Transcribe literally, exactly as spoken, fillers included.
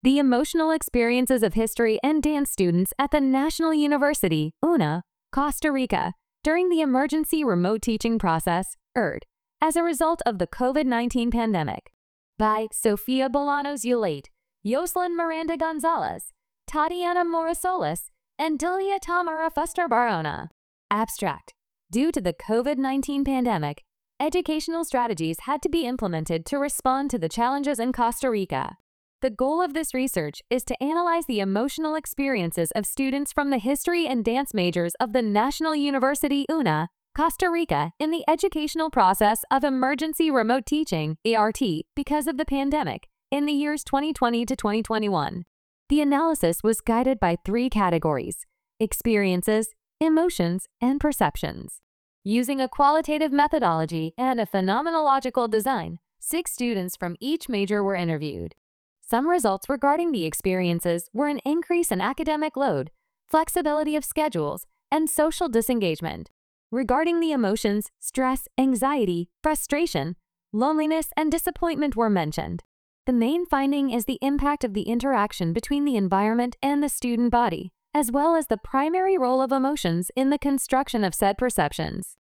The emotional experiences of history and dance students at the National University, UNA, Costa Rica, during the emergency remote teaching process, E R D, as a result of the COVID nineteen pandemic. By Sofia Bolanos Ulate, Yoselin Miranda Gonzalez, Tatiana Morosolis, and Delia Tamara Fuster Barona. Abstract. Due to the COVID nineteen pandemic, educational strategies had to be implemented to respond to the challenges in Costa Rica. The goal of this research is to analyze the emotional experiences of students from the history and dance majors of the National University UNA, Costa Rica, in the educational process of emergency remote teaching (E R T) because of the pandemic in the years twenty twenty to twenty twenty-one. The analysis was guided by three categories: experiences, emotions, and perceptions. Using a qualitative methodology and a phenomenological design, six students from each major were interviewed. Some results regarding the experiences were an increase in academic load, flexibility of schedules, and social disengagement. Regarding the emotions, stress, anxiety, frustration, loneliness, and disappointment were mentioned. The main finding is the impact of the interaction between the environment and the student body, as well as the primary role of emotions in the construction of said perceptions.